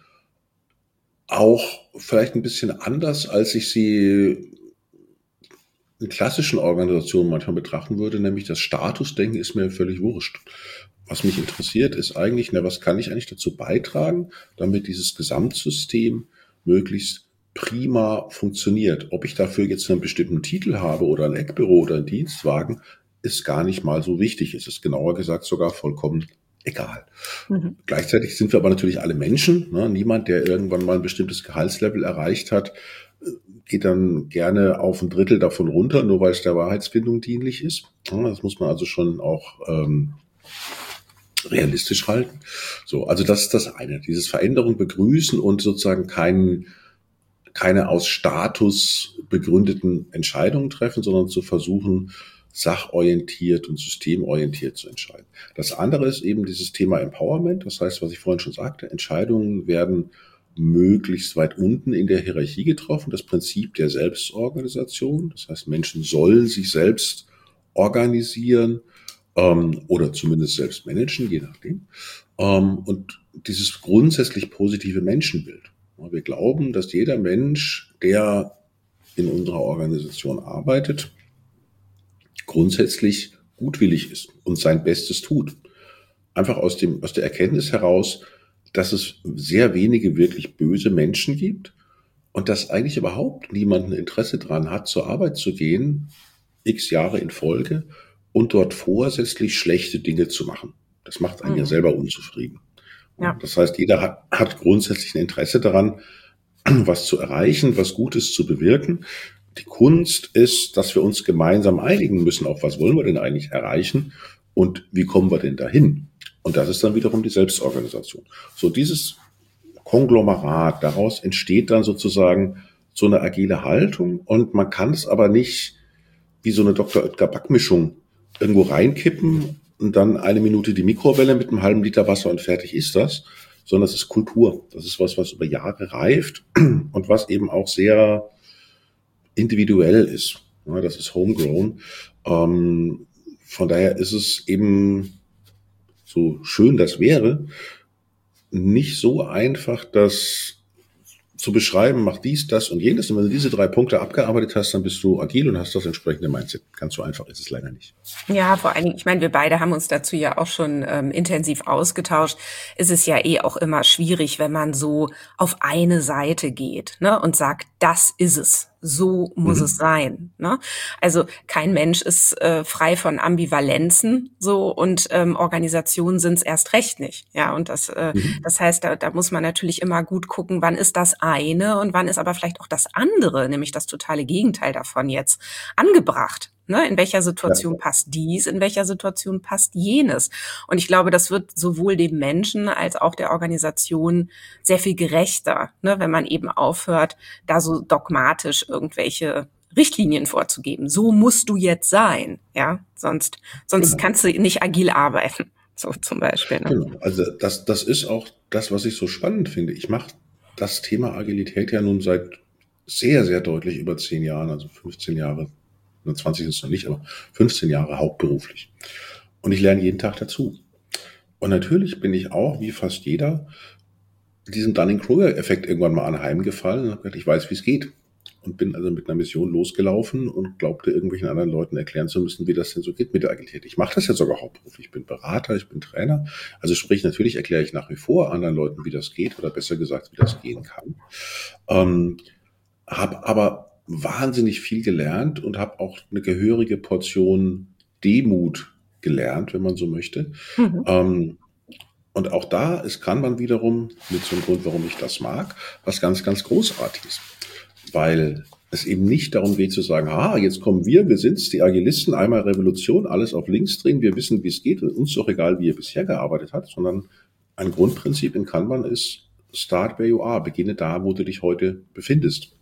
auch vielleicht ein bisschen anders, als ich sie in klassischen Organisationen manchmal betrachten würde, nämlich das Statusdenken ist mir völlig wurscht. Was mich interessiert, ist eigentlich, na, was kann ich eigentlich dazu beitragen, damit dieses Gesamtsystem möglichst prima funktioniert. Ob ich dafür jetzt einen bestimmten Titel habe oder ein Eckbüro oder einen Dienstwagen, ist gar nicht mal so wichtig. Es ist genauer gesagt sogar vollkommen egal. Mhm. Gleichzeitig sind wir aber natürlich alle Menschen. Ne? Niemand, der irgendwann mal ein bestimmtes Gehaltslevel erreicht hat, geht dann gerne auf ein Drittel davon runter, nur weil es der Wahrheitsfindung dienlich ist. Ja, das muss man also schon auch ähm, realistisch halten. So, also das ist das eine. Dieses Veränderung begrüßen und sozusagen keinen, keine aus Status begründeten Entscheidungen treffen, sondern zu versuchen, sachorientiert und systemorientiert zu entscheiden. Das andere ist eben dieses Thema Empowerment. Das heißt, was ich vorhin schon sagte, Entscheidungen werden möglichst weit unten in der Hierarchie getroffen. Das Prinzip der Selbstorganisation. Das heißt, Menschen sollen sich selbst organisieren ähm, oder zumindest selbst managen, je nachdem. Ähm, und dieses grundsätzlich positive Menschenbild. Wir glauben, dass jeder Mensch, der in unserer Organisation arbeitet, grundsätzlich gutwillig ist und sein Bestes tut. Einfach aus dem, aus der Erkenntnis heraus, dass es sehr wenige wirklich böse Menschen gibt und dass eigentlich überhaupt niemand ein Interesse daran hat, zur Arbeit zu gehen, x Jahre in Folge und dort vorsätzlich schlechte Dinge zu machen. Das macht einen mhm. ja selber unzufrieden. Ja. Das heißt, jeder hat, hat grundsätzlich ein Interesse daran, was zu erreichen, was Gutes zu bewirken. Die Kunst ist, dass wir uns gemeinsam einigen müssen, auf was wollen wir denn eigentlich erreichen und wie kommen wir denn dahin? Und das ist dann wiederum die Selbstorganisation. So dieses Konglomerat, daraus entsteht dann sozusagen so eine agile Haltung und man kann es aber nicht wie so eine Doktor Oetker Backmischung irgendwo reinkippen und dann eine Minute die Mikrowelle mit einem halben Liter Wasser und fertig ist das, sondern es ist Kultur. Das ist was, was über Jahre reift und was eben auch sehr individuell ist. Ja, das ist homegrown. Ähm, von daher ist es eben, so schön das wäre, nicht so einfach, das zu beschreiben, mach dies, das und jenes. Und wenn du diese drei Punkte abgearbeitet hast, dann bist du agil und hast das entsprechende Mindset. Ganz so einfach ist es leider nicht. Ja, vor allen Dingen, ich meine, wir beide haben uns dazu ja auch schon ähm, intensiv ausgetauscht. Es ist ja eh auch immer schwierig, wenn man so auf eine Seite geht, ne, und sagt, das ist es. So muss mhm. es sein. Ne? Also kein Mensch ist äh, frei von Ambivalenzen, so, und ähm, Organisationen sind es erst recht nicht. Ja, und das, äh, mhm. das heißt, da, da muss man natürlich immer gut gucken, wann ist das eine und wann ist aber vielleicht auch das andere, nämlich das totale Gegenteil davon jetzt angebracht. Ne? In welcher Situation ja. passt dies, in welcher Situation passt jenes? Und ich glaube, das wird sowohl dem Menschen als auch der Organisation sehr viel gerechter, ne? Wenn man eben aufhört, da so dogmatisch irgendwelche Richtlinien vorzugeben. So musst du jetzt sein, ja? Sonst, sonst genau. kannst du nicht agil arbeiten, so zum Beispiel. Ne? Genau. Also das, das ist auch das, was ich so spannend finde. Ich mache das Thema Agilität ja nun seit sehr, sehr deutlich über zehn Jahren, also fünfzehn Jahre. zwanzig ist es noch nicht, aber fünfzehn Jahre hauptberuflich. Und ich lerne jeden Tag dazu. Und natürlich bin ich auch, wie fast jeder, diesen Dunning-Kruger-Effekt irgendwann mal anheimgefallen und habe gedacht, ich weiß, wie es geht. Und bin also mit einer Mission losgelaufen und glaubte, irgendwelchen anderen Leuten erklären zu müssen, wie das denn so geht mit der Agilität. Ich mache das ja sogar hauptberuflich. Ich bin Berater, ich bin Trainer. Also sprich, natürlich erkläre ich nach wie vor anderen Leuten, wie das geht oder besser gesagt, wie das gehen kann. Ähm, habe aber wahnsinnig viel gelernt und habe auch eine gehörige Portion Demut gelernt, wenn man so möchte. Mhm. Ähm, und auch da ist Kanban wiederum, mit so einem Grund, warum ich das mag, was ganz, ganz Großartiges. Weil es eben nicht darum geht zu sagen, ah, jetzt kommen wir, wir sind's, die Agilisten, einmal Revolution, alles auf links drehen, wir wissen, wie es geht und uns doch egal, wie ihr bisher gearbeitet habt, sondern ein Grundprinzip in Kanban ist, start where you are, beginne da, wo du dich heute befindest.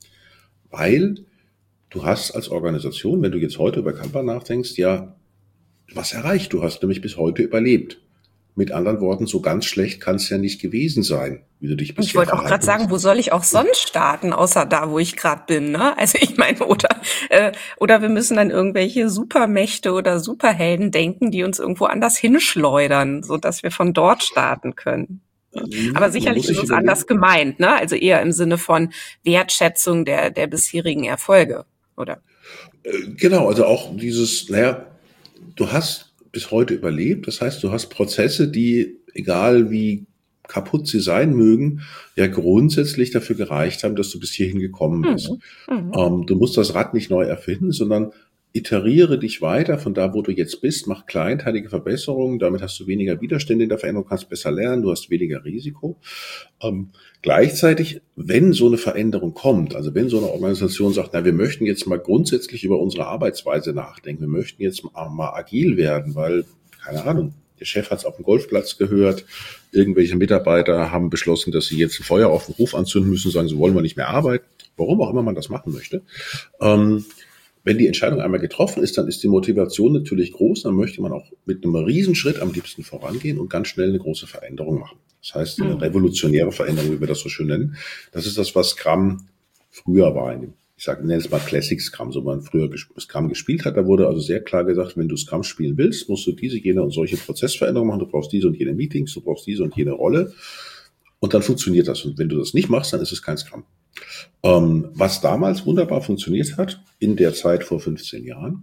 Weil du hast als Organisation, wenn du jetzt heute über Kanban nachdenkst, ja, was erreicht? Du hast nämlich bis heute überlebt. Mit anderen Worten, so ganz schlecht kann es ja nicht gewesen sein, wie du dich bisher Ich wollte auch gerade verhalten sagen, hast. wo soll ich auch sonst starten, außer da, wo ich gerade bin, ne? Also ich meine, oder äh, oder wir müssen an irgendwelche Supermächte oder Superhelden denken, die uns irgendwo anders hinschleudern, so dass wir von dort starten können. Ne? Aber Nee, man sicherlich muss ist sich es anders überlegen. gemeint, ne? Also eher im Sinne von Wertschätzung der der bisherigen Erfolge, oder? Äh, genau, also auch dieses, naja, du hast bis heute überlebt. Das heißt, du hast Prozesse, die, egal wie kaputt sie sein mögen, ja grundsätzlich dafür gereicht haben, dass du bis hierhin gekommen bist. Mhm. Mhm. Ähm, du musst das Rad nicht neu erfinden, sondern iteriere dich weiter von da, wo du jetzt bist, mach kleinteilige Verbesserungen, damit hast du weniger Widerstände in der Veränderung, kannst besser lernen, du hast weniger Risiko. Ähm, gleichzeitig, wenn so eine Veränderung kommt, also wenn so eine Organisation sagt, na, wir möchten jetzt mal grundsätzlich über unsere Arbeitsweise nachdenken, wir möchten jetzt mal, mal agil werden, weil, keine Ahnung, der Chef hat es auf dem Golfplatz gehört, irgendwelche Mitarbeiter haben beschlossen, dass sie jetzt ein Feuer auf den Hof anzünden müssen, sagen, so wollen wir nicht mehr arbeiten, warum auch immer man das machen möchte. Ähm, wenn die Entscheidung einmal getroffen ist, dann ist die Motivation natürlich groß, dann möchte man auch mit einem Riesenschritt am liebsten vorangehen und ganz schnell eine große Veränderung machen. Das heißt, eine Mhm. revolutionäre Veränderung, wie wir das so schön nennen. Das ist das, was Scrum früher war. Ich sage, nenne es mal Classic Scrum, so man früher Scrum gespielt hat. Da wurde also sehr klar gesagt, wenn du Scrum spielen willst, musst du diese, jene und solche Prozessveränderungen machen. Du brauchst diese und jene Meetings, du brauchst diese und jene Rolle. Und dann funktioniert das. Und wenn du das nicht machst, dann ist es kein Scrum. Ähm, was damals wunderbar funktioniert hat, in der Zeit vor fünfzehn Jahren,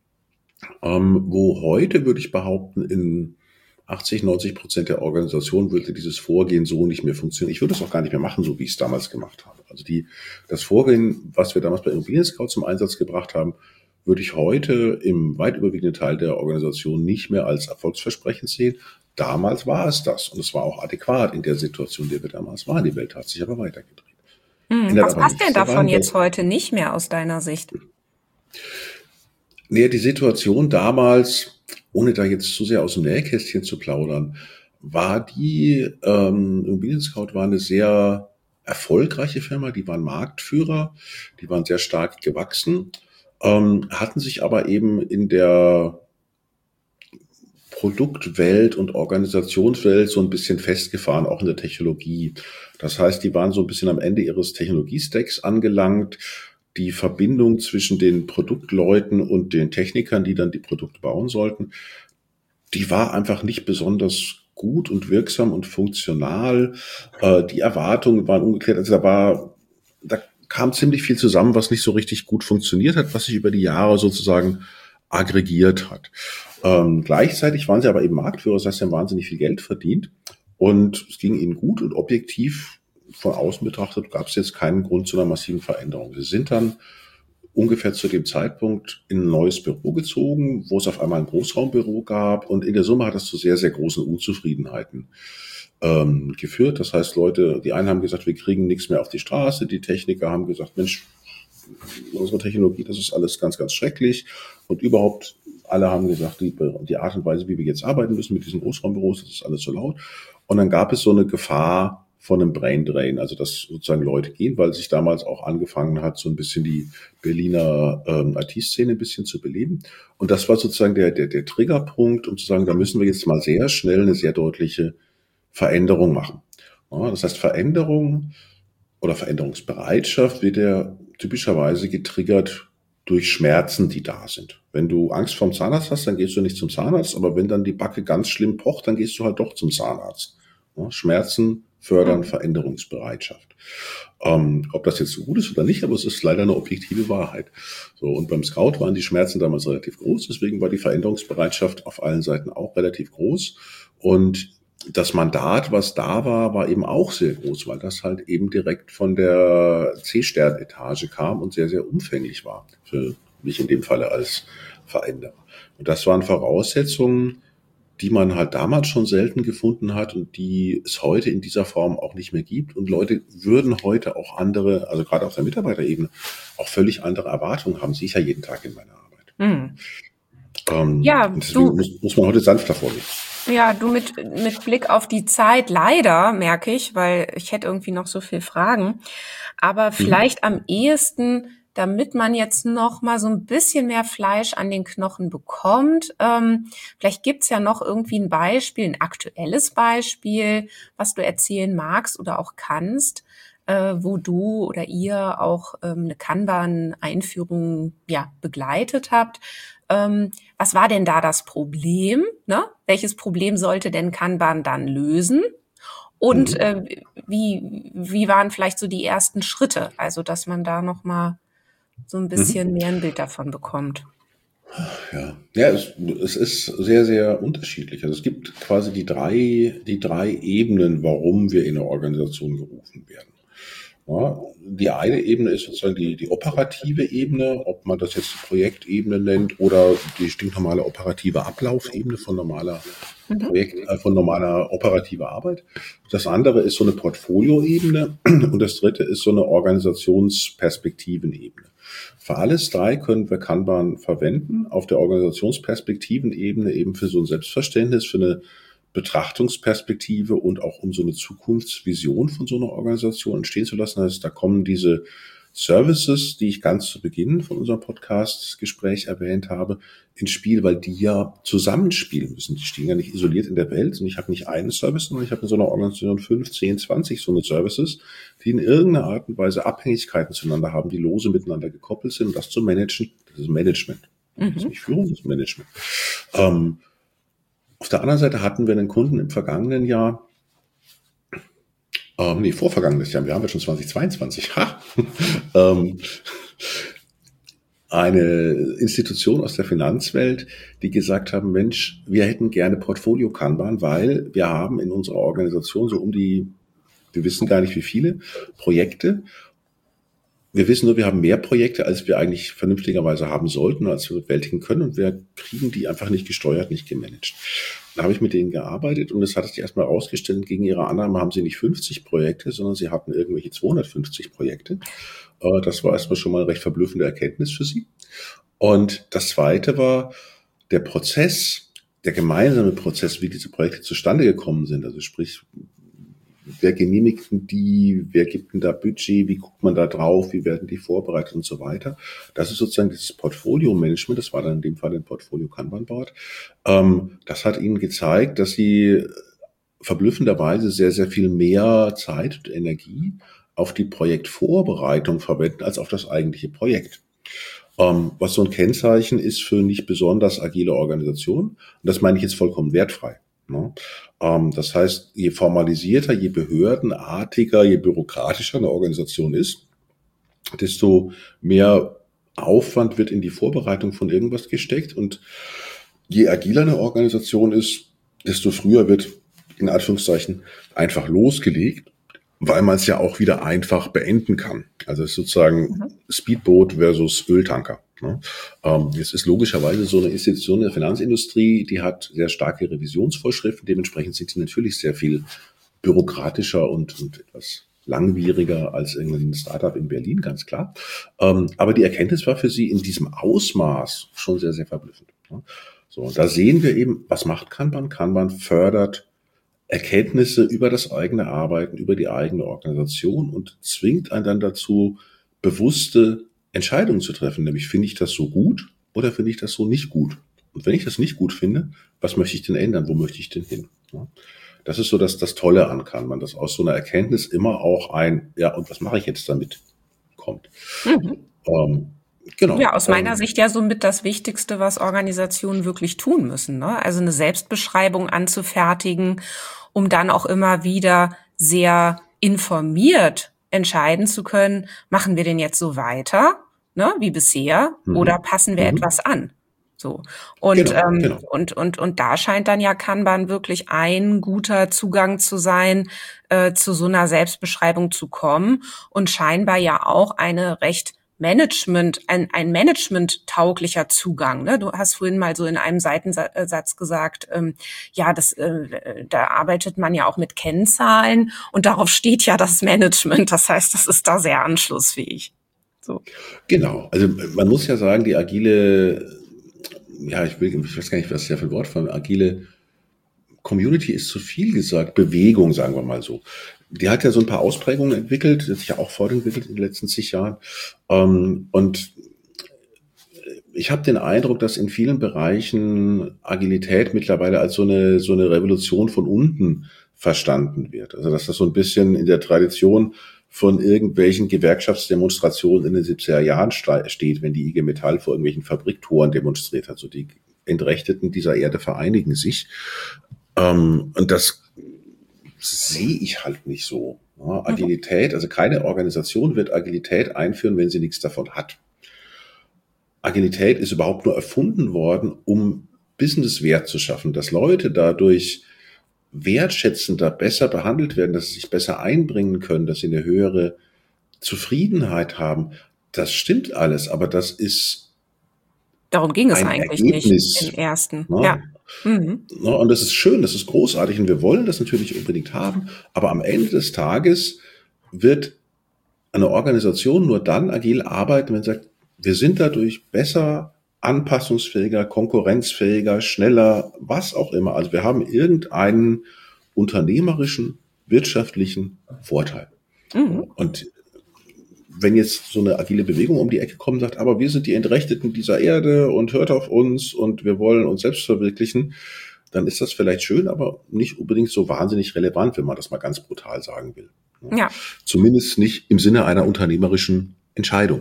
ähm, wo heute, würde ich behaupten, in achtzig, neunzig Prozent der Organisationen würde dieses Vorgehen so nicht mehr funktionieren. Ich würde es auch gar nicht mehr machen, so wie ich es damals gemacht habe. Also die, das Vorgehen, was wir damals bei Immobilien Scout zum Einsatz gebracht haben, würde ich heute im weit überwiegenden Teil der Organisation nicht mehr als erfolgsversprechend sehen. Damals war es das und es war auch adäquat in der Situation, in der wir damals waren. Die Welt hat sich aber weitergedreht. Mhm. Ändert Was aber passt denn nichts davon daran, jetzt dass heute nicht mehr aus deiner Sicht? nee, die Situation damals, ohne da jetzt zu sehr aus dem Nähkästchen zu plaudern, war die, ähm, Immobilien Scout war eine sehr erfolgreiche Firma, die waren Marktführer, die waren sehr stark gewachsen, ähm, hatten sich aber eben in der Produktwelt und Organisationswelt so ein bisschen festgefahren, auch in der Technologie. Das heißt, die waren so ein bisschen am Ende ihres Technologiestacks angelangt. Die Verbindung zwischen den Produktleuten und den Technikern, die dann die Produkte bauen sollten, die war einfach nicht besonders gut und wirksam und funktional. Äh, die Erwartungen waren ungeklärt. Also da war, da kam ziemlich viel zusammen, was nicht so richtig gut funktioniert hat, was sich über die Jahre sozusagen aggregiert hat. Ähm, gleichzeitig waren sie aber eben Marktführer, das heißt, sie haben wahnsinnig viel Geld verdient und es ging ihnen gut und objektiv von außen betrachtet gab es jetzt keinen Grund zu einer massiven Veränderung. Sie sind dann ungefähr zu dem Zeitpunkt in ein neues Büro gezogen, wo es auf einmal ein Großraumbüro gab und in der Summe hat es zu sehr, sehr großen Unzufriedenheiten ähm, geführt. Das heißt, Leute, die einen haben gesagt, wir kriegen nichts mehr auf die Straße, die Techniker haben gesagt, Mensch, unsere Technologie, das ist alles ganz, ganz schrecklich und überhaupt alle haben gesagt, die, die Art und Weise, wie wir jetzt arbeiten müssen mit diesen Großraumbüros, das ist alles so laut. Und dann gab es so eine Gefahr von einem Braindrain, also dass sozusagen Leute gehen, weil sich damals auch angefangen hat, so ein bisschen die Berliner ähm, I T-Szene ein bisschen zu beleben. Und das war sozusagen der, der, der Triggerpunkt, um zu sagen, da müssen wir jetzt mal sehr schnell eine sehr deutliche Veränderung machen. Ja, das heißt, Veränderung oder Veränderungsbereitschaft wird ja typischerweise getriggert durch Schmerzen, die da sind. Wenn du Angst vorm Zahnarzt hast, dann gehst du nicht zum Zahnarzt, aber wenn dann die Backe ganz schlimm pocht, dann gehst du halt doch zum Zahnarzt. Ja, Schmerzen fördern Veränderungsbereitschaft. Ähm, ob das jetzt so gut ist oder nicht, aber es ist leider eine objektive Wahrheit. So, und beim Scout waren die Schmerzen damals relativ groß, deswegen war die Veränderungsbereitschaft auf allen Seiten auch relativ groß. Und das Mandat, was da war, war eben auch sehr groß, weil das halt eben direkt von der C-Stern-Etage kam und sehr, sehr umfänglich war, für mich in dem Falle als Veränderer. Und das waren Voraussetzungen, die man halt damals schon selten gefunden hat und die es heute in dieser Form auch nicht mehr gibt. Und Leute würden heute auch andere, also gerade auf der Mitarbeiterebene, auch völlig andere Erwartungen haben. Sehe ich ja jeden Tag in meiner Arbeit. Hm. Ähm, Ja, und deswegen du, muss, muss man heute sanfter vorgehen. ja, du mit, mit Blick auf die Zeit, leider, merke ich, weil ich hätte irgendwie noch so viel Fragen, aber Mhm. vielleicht am ehesten damit man jetzt noch mal so ein bisschen mehr Fleisch an den Knochen bekommt. Ähm, vielleicht gibt's ja noch irgendwie ein Beispiel, ein aktuelles Beispiel, was du erzählen magst oder auch kannst, äh, wo du oder ihr auch ähm, eine Kanban-Einführung ja begleitet habt. Ähm, was war denn da das Problem? Ne? Welches Problem sollte denn Kanban dann lösen? Und Mhm. äh, wie, wie waren vielleicht so die ersten Schritte? Also, dass man da noch mal so ein Mhm. bisschen mehr ein Bild davon bekommt. Ja, ja, es, es ist sehr, sehr unterschiedlich. Also es gibt quasi die drei, die drei Ebenen, warum wir in eine Organisation gerufen werden. Ja, die eine Ebene ist sozusagen die, die operative Ebene, ob man das jetzt die Projektebene nennt oder die stinknormale operative Ablaufebene von normaler Mhm. Projekt, äh, von normaler operativer Arbeit. Das andere ist so eine Portfolioebene und das dritte ist so eine Organisationsperspektivenebene. Für alles drei können wir Kanban verwenden. Auf der Organisationsperspektivenebene eben für so ein Selbstverständnis, für eine Betrachtungsperspektive und auch um so eine Zukunftsvision von so einer Organisation entstehen zu lassen. Das heißt, da kommen diese Services, die ich ganz zu Beginn von unserem Podcast-Gespräch erwähnt habe, ins Spiel, weil die ja zusammenspielen müssen. Die stehen ja nicht isoliert in der Welt und ich habe nicht einen Service, sondern ich habe in so einer Organisation fünf, zehn, zwanzig so eine Services, die in irgendeiner Art und Weise Abhängigkeiten zueinander haben, die lose miteinander gekoppelt sind. Und das zu managen, das ist Management. Das ist Mhm. nicht Führung, das ist Management. Ähm, Auf der anderen Seite hatten wir einen Kunden im vergangenen Jahr, ähm, nee, vorvergangenes Jahr, wir haben ja schon zweitausendzweiundzwanzig, ha, ähm, eine Institution aus der Finanzwelt, die gesagt haben, Mensch, wir hätten gerne Portfolio-Kanban, weil wir haben in unserer Organisation so um die, wir wissen gar nicht wie viele Projekte. Wir wissen nur, wir haben mehr Projekte, als wir eigentlich vernünftigerweise haben sollten, als wir bewältigen können und wir kriegen die einfach nicht gesteuert, nicht gemanagt. Da habe ich mit denen gearbeitet und es hat sich erstmal herausgestellt, gegen ihre Annahme haben sie nicht fünfzig Projekte, sondern sie hatten irgendwelche zweihundertfünfzig Projekte. Das war erstmal schon mal eine recht verblüffende Erkenntnis für sie. Und das Zweite war der Prozess, der gemeinsame Prozess, wie diese Projekte zustande gekommen sind. Also sprich, wer genehmigt denn die, wer gibt denn da Budget, wie guckt man da drauf, wie werden die vorbereitet und so weiter. Das ist sozusagen dieses Portfolio-Management, das war dann in dem Fall ein Portfolio-Kanban-Board. Ähm, das hat ihnen gezeigt, dass sie verblüffenderweise sehr, sehr viel mehr Zeit und Energie auf die Projektvorbereitung verwenden, als auf das eigentliche Projekt. Ähm, was so ein Kennzeichen ist für nicht besonders agile Organisationen. Und das meine ich jetzt vollkommen wertfrei. Ne? Ähm, das heißt, je formalisierter, je behördenartiger, je bürokratischer eine Organisation ist, desto mehr Aufwand wird in die Vorbereitung von irgendwas gesteckt. Und je agiler eine Organisation ist, desto früher wird in Anführungszeichen einfach losgelegt, weil man es ja auch wieder einfach beenden kann. Also es ist sozusagen Mhm. Speedboot versus Öltanker. Ne? Ähm, es ist logischerweise so eine Institution der Finanzindustrie, die hat sehr starke Revisionsvorschriften. Dementsprechend sind sie natürlich sehr viel bürokratischer und, und etwas langwieriger als irgendein Startup in Berlin, ganz klar. Ähm, aber die Erkenntnis war für sie in diesem Ausmaß schon sehr, sehr verblüffend. Ne? So, da sehen wir eben, was macht Kanban? Kanban fördert Erkenntnisse über das eigene Arbeiten, über die eigene Organisation und zwingt einen dann dazu, bewusste Entscheidungen zu treffen. Nämlich, finde ich das so gut oder finde ich das so nicht gut? Und wenn ich das nicht gut finde, was möchte ich denn ändern? Wo möchte ich denn hin? Ja, das ist so das, das Tolle an Kanban, dass aus so einer Erkenntnis immer auch ein, ja, und was mache ich jetzt damit, kommt. Mhm. Ähm, genau. Ja, aus meiner Und Sicht ja somit das Wichtigste, was Organisationen wirklich tun müssen, ne? Also eine Selbstbeschreibung anzufertigen, um dann auch immer wieder sehr informiert entscheiden zu können, machen wir denn jetzt so weiter, ne, wie bisher, oder mhm, passen wir mhm, etwas an? So. Und, genau, ähm, genau. und, und, und da scheint dann ja Kanban wirklich ein guter Zugang zu sein, äh, zu so einer Selbstbeschreibung zu kommen und scheinbar ja auch eine recht Management, ein, ein Management-tauglicher Zugang. Ne? Du hast vorhin mal so in einem Seitensatz gesagt, ähm, ja, das, äh, da arbeitet man ja auch mit Kennzahlen und darauf steht ja das Management. Das heißt, das ist da sehr anschlussfähig. So. Genau. Also man muss ja sagen, die agile, ja, ich will, ich weiß gar nicht, was ist ja für ein Wort von agile Community ist zu viel gesagt, Bewegung, sagen wir mal so. Die hat ja so ein paar Ausprägungen entwickelt, die hat sich ja auch fortentwickelt in den letzten zig Jahren. Ähm, und ich habe den Eindruck, dass in vielen Bereichen Agilität mittlerweile als so eine, so eine Revolution von unten verstanden wird. Also dass das so ein bisschen in der Tradition von irgendwelchen Gewerkschaftsdemonstrationen in den siebziger Jahren steht, wenn die I G Metall vor irgendwelchen Fabriktoren demonstriert hat. So die Entrechteten dieser Erde vereinigen sich. Ähm, und das sehe ich halt nicht so. Ja, Agilität, also keine Organisation wird Agilität einführen, wenn sie nichts davon hat. Agilität ist überhaupt nur erfunden worden, um Businesswert zu schaffen, dass Leute dadurch wertschätzender, besser behandelt werden, dass sie sich besser einbringen können, dass sie eine höhere Zufriedenheit haben. Das stimmt alles, aber das ist Darum ging es ein eigentlich Ergebnis, nicht im ersten. ne? Ja. Mhm. Ne, und das ist schön, das ist großartig und wir wollen das natürlich unbedingt haben, aber am Ende des Tages wird eine Organisation nur dann agil arbeiten, wenn sie sagt, wir sind dadurch besser, anpassungsfähiger, konkurrenzfähiger, schneller, was auch immer. Also wir haben irgendeinen unternehmerischen, wirtschaftlichen Vorteil. Mhm. Und wenn jetzt so eine agile Bewegung um die Ecke kommt und sagt, aber wir sind die Entrechteten dieser Erde und hört auf uns und wir wollen uns selbst verwirklichen, dann ist das vielleicht schön, aber nicht unbedingt so wahnsinnig relevant, wenn man das mal ganz brutal sagen will. Ja. Zumindest nicht im Sinne einer unternehmerischen Entscheidung.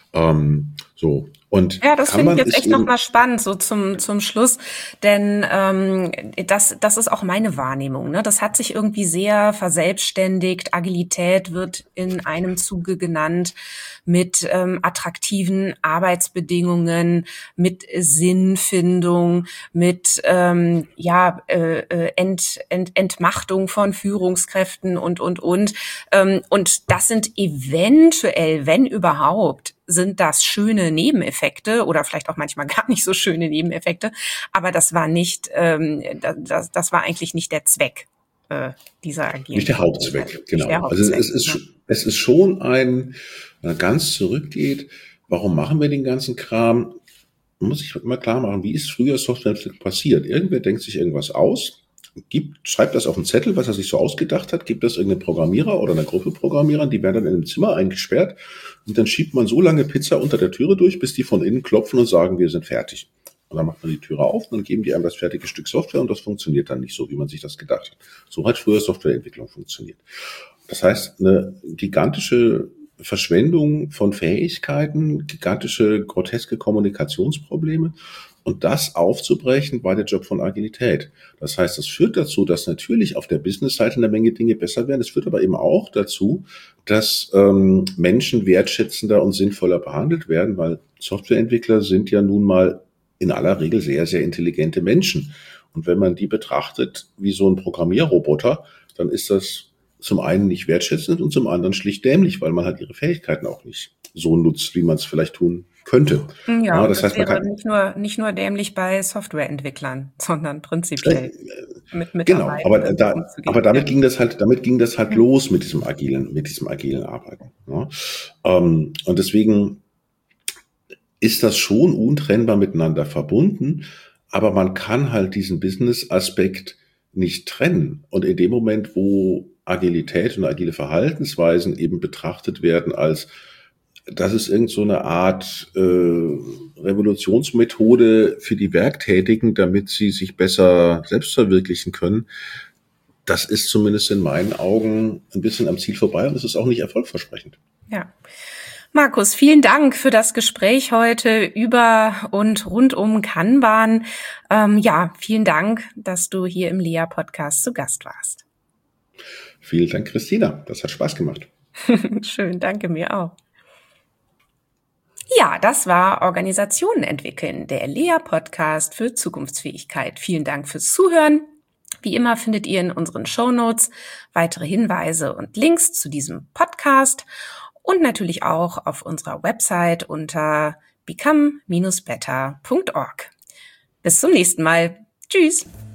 Ähm, so. Und Ja, das finde ich Kanban jetzt ist echt eben- nochmal spannend, so zum zum Schluss, denn ähm, das das ist auch meine Wahrnehmung. Ne? Das hat sich irgendwie sehr verselbstständigt. Agilität wird in einem Zuge genannt mit ähm, attraktiven Arbeitsbedingungen, mit Sinnfindung, mit ähm, ja äh, äh, Ent, Ent, Entmachtung von Führungskräften und und und ähm, und das sind eventuell, wenn überhaupt, sind das schöne Nebeneffekte oder vielleicht auch manchmal gar nicht so schöne Nebeneffekte, aber das war nicht, ähm, das, das war eigentlich nicht der Zweck äh, dieser agilen. Nicht der Hauptzweck, genau. Nicht der Also Hauptzweck, es ist, ja. es ist schon ein, wenn man ganz zurückgeht, warum machen wir den ganzen Kram? Man muss sich immer klar machen, wie ist früher Softwareentwicklung passiert? Irgendwer denkt sich irgendwas aus, gibt, schreibt das auf einen Zettel, was er sich so ausgedacht hat, gibt das irgendeinem Programmierer oder einer Gruppe Programmierern, die werden dann in einem Zimmer eingesperrt und dann schiebt man so lange Pizza unter der Türe durch, bis die von innen klopfen und sagen, wir sind fertig. Und dann macht man die Türe auf und dann geben die einem das fertige Stück Software und das funktioniert dann nicht so, wie man sich das gedacht hat. So hat früher Softwareentwicklung funktioniert. Das heißt, eine gigantische Verschwendung von Fähigkeiten, gigantische, groteske Kommunikationsprobleme. Und das aufzubrechen, war der Job von Agilität. Das heißt, das führt dazu, dass natürlich auf der Business-Seite eine Menge Dinge besser werden. Es führt aber eben auch dazu, dass ähm, Menschen wertschätzender und sinnvoller behandelt werden, weil Softwareentwickler sind ja nun mal in aller Regel sehr, sehr intelligente Menschen. Und wenn man die betrachtet wie so ein Programmierroboter, dann ist das zum einen nicht wertschätzend und zum anderen schlicht dämlich, weil man halt ihre Fähigkeiten auch nicht so nutzt, wie man es vielleicht tun könnte. Ja, Ja, das, das heißt, man wäre kann- nicht nur nicht nur dämlich bei Softwareentwicklern, sondern prinzipiell mit Genau, Mitarbeitern aber da, umzugehen. aber damit Ja. ging das halt, damit ging das halt los mit diesem agilen, mit diesem agilen Arbeiten. Ja. Ähm, und deswegen ist das schon untrennbar miteinander verbunden, aber man kann halt diesen Business-Aspekt nicht trennen. Und in dem Moment, wo Agilität und agile Verhaltensweisen eben betrachtet werden als, das ist irgend so eine Art äh, Revolutionsmethode für die Werktätigen, damit sie sich besser selbst verwirklichen können, das ist zumindest in meinen Augen ein bisschen am Ziel vorbei und es ist auch nicht erfolgversprechend. Ja. Markus, vielen Dank für das Gespräch heute über und rund um Kanban. Ähm, ja, vielen Dank, dass du hier im L E A-Podcast zu Gast warst. Vielen Dank, Christina. Das hat Spaß gemacht. Schön, danke mir auch. Ja, das war Organisationen entwickeln, der L E A-Podcast für Zukunftsfähigkeit. Vielen Dank fürs Zuhören. Wie immer findet ihr in unseren Shownotes weitere Hinweise und Links zu diesem Podcast und natürlich auch auf unserer Website unter become dash better punkt org. Bis zum nächsten Mal. Tschüss!